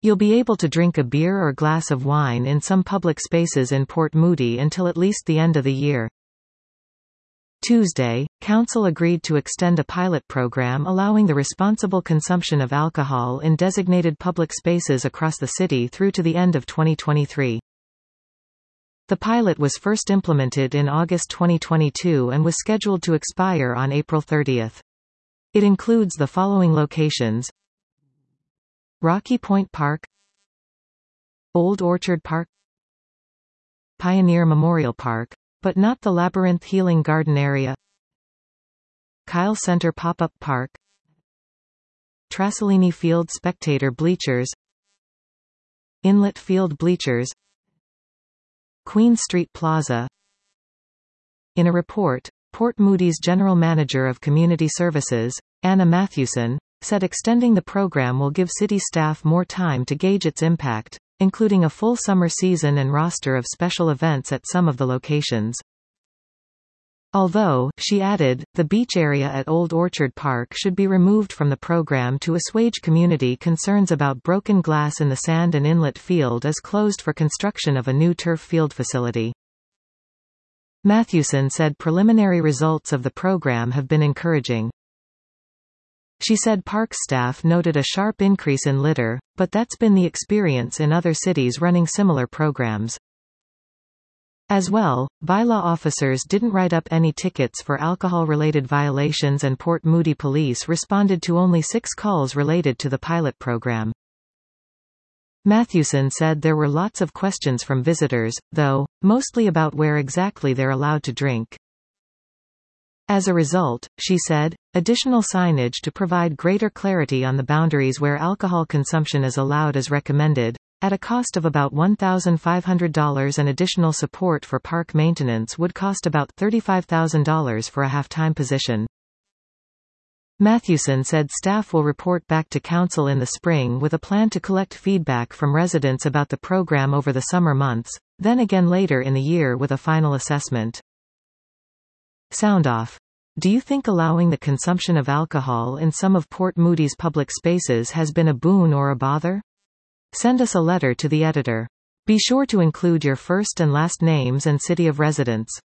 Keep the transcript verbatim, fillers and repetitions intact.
You'll be able to drink a beer or glass of wine in some public spaces in Port Moody until at least the end of the year. Tuesday, Council agreed to extend a pilot program allowing the responsible consumption of alcohol in designated public spaces across the city through to the end of twenty twenty-three. The pilot was first implemented in August twenty twenty-two and was scheduled to expire on April thirtieth. It includes the following locations: Rocky Point Park, Old Orchard Park, Pioneer Memorial Park, but not the Labyrinth Healing Garden area, Kyle Center Pop-Up Park, Trasolini Field Spectator Bleachers, Inlet Field Bleachers, Queen Street Plaza. In a report, Port Moody's General Manager of Community Services, Anna Matthewson, said extending the program will give city staff more time to gauge its impact, including a full summer season and roster of special events at some of the locations. Although, she added, the beach area at Old Orchard Park should be removed from the program to assuage community concerns about broken glass in the sand and inlet field is closed for construction of a new turf field facility. Matthewson said preliminary results of the program have been encouraging. She said park staff noted a sharp increase in litter, but that's been the experience in other cities running similar programs. As well, bylaw officers didn't write up any tickets for alcohol-related violations, and Port Moody Police responded to only six calls related to the pilot program. Matthewson said there were lots of questions from visitors, though, mostly about where exactly they're allowed to drink. As a result, she said, additional signage to provide greater clarity on the boundaries where alcohol consumption is allowed is recommended, at a cost of about one thousand five hundred dollars, and additional support for park maintenance would cost about thirty-five thousand dollars for a half-time position. Matthewson said staff will report back to Council in the spring with a plan to collect feedback from residents about the program over the summer months, then again later in the year with a final assessment. Sound off. Do you think allowing the consumption of alcohol in some of Port Moody's public spaces has been a boon or a bother? Send us a letter to the editor. Be sure to include your first and last names and city of residence.